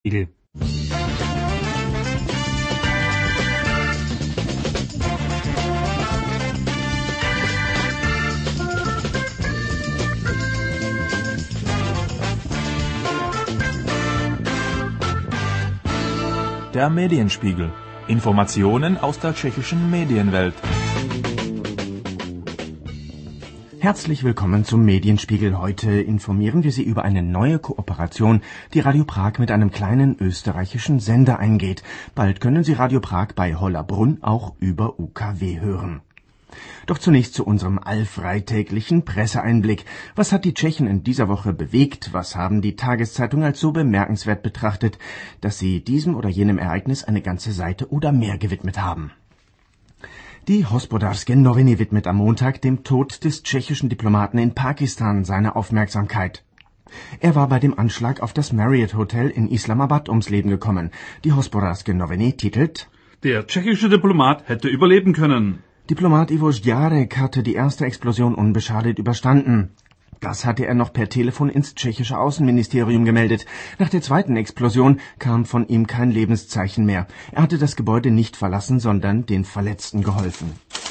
Medienspiegel. Der Medienspiegel. Informationen aus der tschechischen Medienwelt. Herzlich willkommen zum Medienspiegel. Heute informieren wir Sie über eine neue Kooperation, die Radio Prag mit einem kleinen österreichischen Sender eingeht. Bald können Sie Radio Prag bei Hollabrunn auch über UKW hören. Doch zunächst zu unserem allfreitäglichen Presseeinblick. Was hat die Tschechen in dieser Woche bewegt? Was haben die Tageszeitungen als so bemerkenswert betrachtet, dass sie diesem oder jenem Ereignis eine ganze Seite oder mehr gewidmet haben? Die Hospodářské noviny widmet am Montag dem Tod des tschechischen Diplomaten in Pakistan seine Aufmerksamkeit. Er war bei dem Anschlag auf das Marriott Hotel in Islamabad ums Leben gekommen. Die Hospodářské noviny titelt: Der tschechische Diplomat hätte überleben können. Diplomat Ivo Zdárek hatte die erste Explosion unbeschadet überstanden. Das hatte er noch per Telefon ins tschechische Außenministerium gemeldet. Nach der zweiten Explosion kam von ihm kein Lebenszeichen mehr. Er hatte das Gebäude nicht verlassen, sondern den Verletzten geholfen.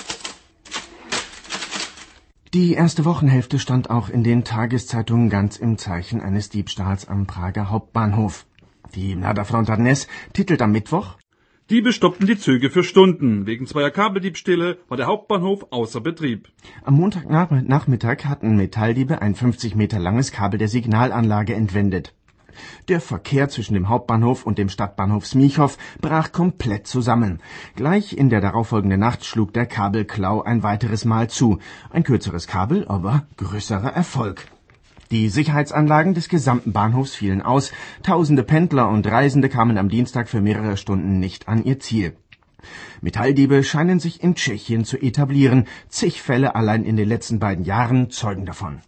Die erste Wochenhälfte stand auch in den Tageszeitungen ganz im Zeichen eines Diebstahls am Prager Hauptbahnhof. Die Mladá Fronta Dnes titelt am Mittwoch: Diebe stoppten die Züge für Stunden. Wegen zweier Kabeldiebstähle war der Hauptbahnhof außer Betrieb. Am Montagnachmittag hatten Metalldiebe ein 50 Meter langes Kabel der Signalanlage entwendet. Der Verkehr zwischen dem Hauptbahnhof und dem Stadtbahnhof Smíchov brach komplett zusammen. Gleich in der darauffolgenden Nacht schlug der Kabelklau ein weiteres Mal zu. Ein kürzeres Kabel, aber größerer Erfolg. Die Sicherheitsanlagen des gesamten Bahnhofs fielen aus. Tausende Pendler und Reisende kamen am Dienstag für mehrere Stunden nicht an ihr Ziel. Metalldiebe scheinen sich in Tschechien zu etablieren. Zig Fälle allein in den letzten beiden Jahren zeugen davon.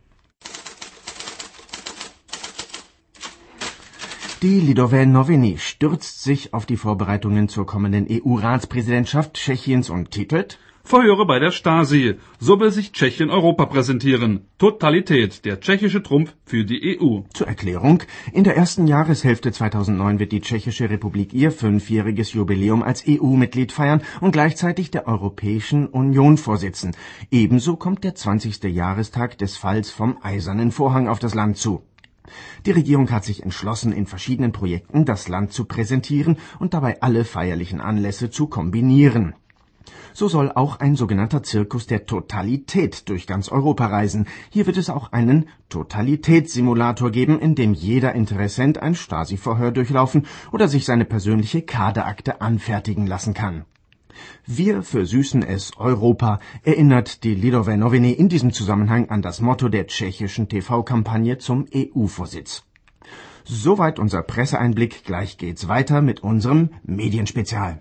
Die Lidové noviny stürzt sich auf die Vorbereitungen zur kommenden EU-Ratspräsidentschaft Tschechiens und titelt: Verhöre bei der Stasi. So will sich Tschechien Europa präsentieren. Totalität, der tschechische Trumpf für die EU. Zur Erklärung: In der ersten Jahreshälfte 2009 wird die Tschechische Republik ihr 5-jähriges Jubiläum als EU-Mitglied feiern und gleichzeitig der Europäischen Union vorsitzen. Ebenso kommt der 20. Jahrestag des Falls vom Eisernen Vorhang auf das Land zu. Die Regierung hat sich entschlossen, in verschiedenen Projekten das Land zu präsentieren und dabei alle feierlichen Anlässe zu kombinieren. So soll auch ein sogenannter Zirkus der Totalität durch ganz Europa reisen. Hier wird es auch einen Totalitätssimulator geben, in dem jeder Interessent ein Stasi-Verhör durchlaufen oder sich seine persönliche Kaderakte anfertigen lassen kann. Wir versüßen es Europa, erinnert die Lidové noviny in diesem Zusammenhang an das Motto der tschechischen TV-Kampagne zum EU-Vorsitz. Soweit unser Presseeinblick. Gleich geht's weiter mit unserem Medienspezial.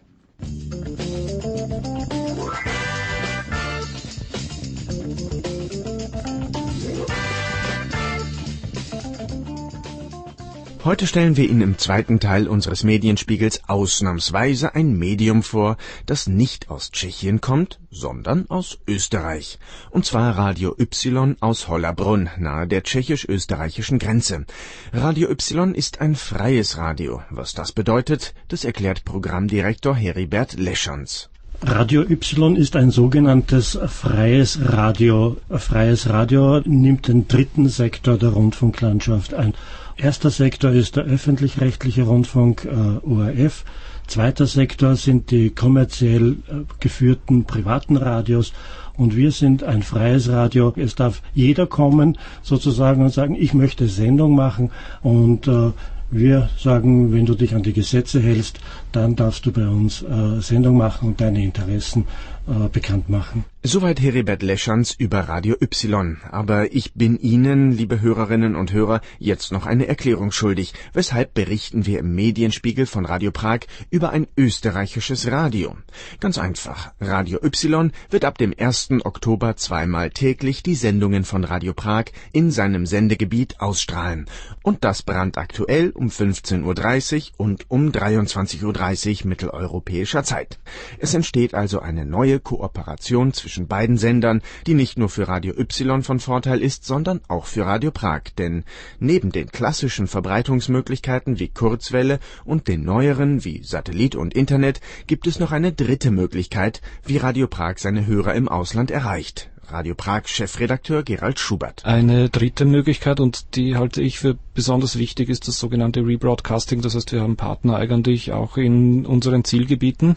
Heute stellen wir Ihnen im zweiten Teil unseres Medienspiegels ausnahmsweise ein Medium vor, das nicht aus Tschechien kommt, sondern aus Österreich. Und zwar Radio Y aus Hollabrunn, nahe der tschechisch-österreichischen Grenze. Radio Y ist ein freies Radio. Was das bedeutet, das erklärt Programmdirektor Heribert Leschans. Radio Y ist ein sogenanntes freies Radio. Freies Radio nimmt den dritten Sektor der Rundfunklandschaft ein. Erster Sektor ist der öffentlich-rechtliche Rundfunk, ORF. Zweiter Sektor sind die kommerziell geführten privaten Radios. Und wir sind ein freies Radio. Es darf jeder kommen sozusagen und sagen, ich möchte Sendung machen. Und wir sagen, wenn du dich an die Gesetze hältst, dann darfst du bei uns Sendung machen und deine Interessen bekannt machen. Soweit Heribert Leschans über Radio Y. Aber ich bin Ihnen, liebe Hörerinnen und Hörer, jetzt noch eine Erklärung schuldig. Weshalb berichten wir im Medienspiegel von Radio Prag über ein österreichisches Radio? Ganz einfach. Radio Y wird ab dem 1. Oktober zweimal täglich die Sendungen von Radio Prag in seinem Sendegebiet ausstrahlen. Und das brandaktuell um 15:30 Uhr und um 23:30 Uhr mitteleuropäischer Zeit. Es entsteht also eine neue Kooperation zwischen zwischen beiden Sendern, die nicht nur für Radio Y von Vorteil ist, sondern auch für Radio Prag. Denn neben den klassischen Verbreitungsmöglichkeiten wie Kurzwelle und den neueren wie Satellit und Internet gibt es noch eine dritte Möglichkeit, wie Radio Prag seine Hörer im Ausland erreicht. Radio Prag-Chefredakteur Gerald Schubert. Eine dritte Möglichkeit, und die halte ich für besonders wichtig, ist das sogenannte Rebroadcasting. Das heißt, wir haben Partner eigentlich auch in unseren Zielgebieten,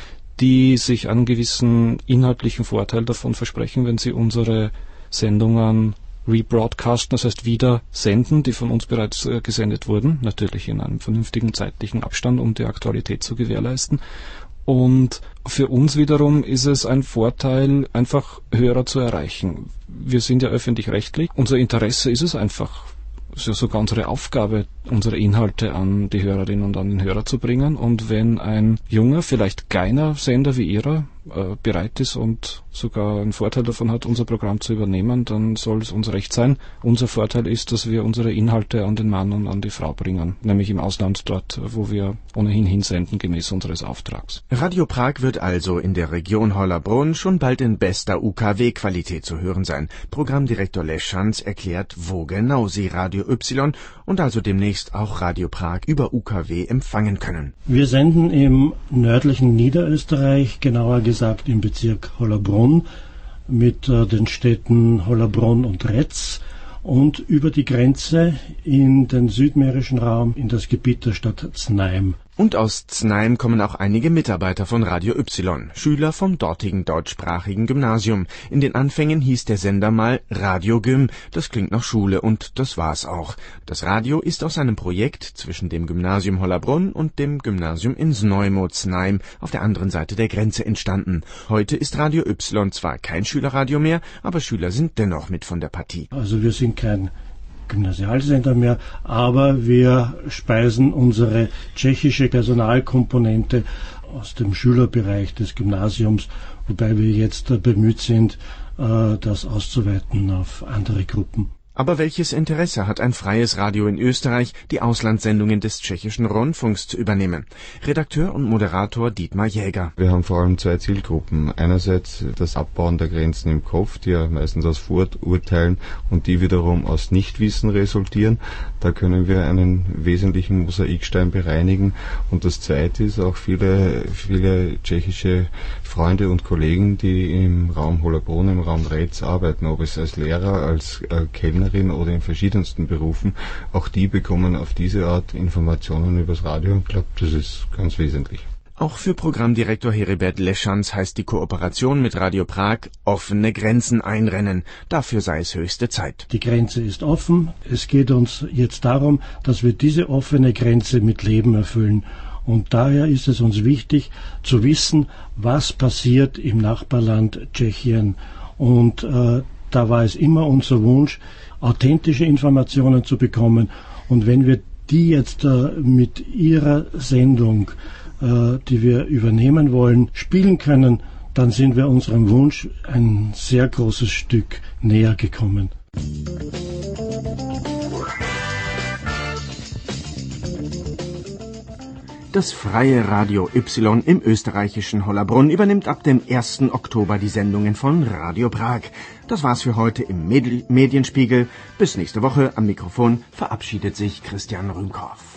die sich einen gewissen inhaltlichen Vorteil davon versprechen, wenn sie unsere Sendungen rebroadcasten, das heißt wieder senden, die von uns bereits gesendet wurden, natürlich in einem vernünftigen zeitlichen Abstand, um die Aktualität zu gewährleisten. Und für uns wiederum ist es ein Vorteil, einfach Hörer zu erreichen. Wir sind ja öffentlich-rechtlich. Unser Interesse ist es einfach, es ist sogar unsere Aufgabe, unsere Inhalte an die Hörerinnen und an den Hörer zu bringen. Und wenn ein junger, vielleicht kleiner Sender wie Ihrer bereit ist und sogar einen Vorteil davon hat, unser Programm zu übernehmen, dann soll es uns recht sein. Unser Vorteil ist, dass wir unsere Inhalte an den Mann und an die Frau bringen, nämlich im Ausland, dort, wo wir ohnehin hinsenden, gemäß unseres Auftrags. Radio Prag wird also in der Region Hollabrunn schon bald in bester UKW-Qualität zu hören sein. Programmdirektor Leschanz erklärt, wo genau Sie Radio Y und also demnächst auch Radio Prag über UKW empfangen können. Wir senden im nördlichen Niederösterreich, genauer gesagt im Bezirk Hollabrunn, mit den Städten Hollabrunn und Retz und über die Grenze in den südmährischen Raum in das Gebiet der Stadt Znaim. Und aus Znaim kommen auch einige Mitarbeiter von Radio Y, Schüler vom dortigen deutschsprachigen Gymnasium. In den Anfängen hieß der Sender mal Radio Gym, das klingt nach Schule und das war's auch. Das Radio ist aus einem Projekt zwischen dem Gymnasium Hollabrunn und dem Gymnasium in Znojmo Znaim auf der anderen Seite der Grenze entstanden. Heute ist Radio Y zwar kein Schülerradio mehr, aber Schüler sind dennoch mit von der Partie. Also wir sind kein Gymnasialsender mehr, aber wir speisen unsere tschechische Personalkomponente aus dem Schülerbereich des Gymnasiums, wobei wir jetzt bemüht sind, das auszuweiten auf andere Gruppen. Aber welches Interesse hat ein freies Radio in Österreich, die Auslandssendungen des tschechischen Rundfunks zu übernehmen? Redakteur und Moderator Dietmar Jäger. Wir haben vor allem zwei Zielgruppen. Einerseits das Abbauen der Grenzen im Kopf, die ja meistens aus Vorurteilen und die wiederum aus Nichtwissen resultieren. Da können wir einen wesentlichen Mosaikstein bereinigen. Und das Zweite ist auch viele tschechische Freunde und Kollegen, die im Raum Hollabrunn, im Raum Retz arbeiten, ob es als Lehrer, als Kellner oder in verschiedensten Berufen. Auch die bekommen auf diese Art Informationen übers Radio und ich glaube, das ist ganz wesentlich. Auch für Programmdirektor Heribert Leschanz heißt die Kooperation mit Radio Prag offene Grenzen einrennen. Dafür sei es höchste Zeit. Die Grenze ist offen. Es geht uns jetzt darum, dass wir diese offene Grenze mit Leben erfüllen. Und daher ist es uns wichtig zu wissen, was passiert im Nachbarland Tschechien. Und da war es immer unser Wunsch, authentische Informationen zu bekommen. Und wenn wir die jetzt mit Ihrer Sendung, die wir übernehmen wollen, spielen können, dann sind wir unserem Wunsch ein sehr großes Stück näher gekommen. Das freie Radio Y im österreichischen Hollabrunn übernimmt ab dem 1. Oktober die Sendungen von Radio Prag. Das war's für heute im Medienspiegel. Bis nächste Woche. Am Mikrofon verabschiedet sich Christian Rühmkorff.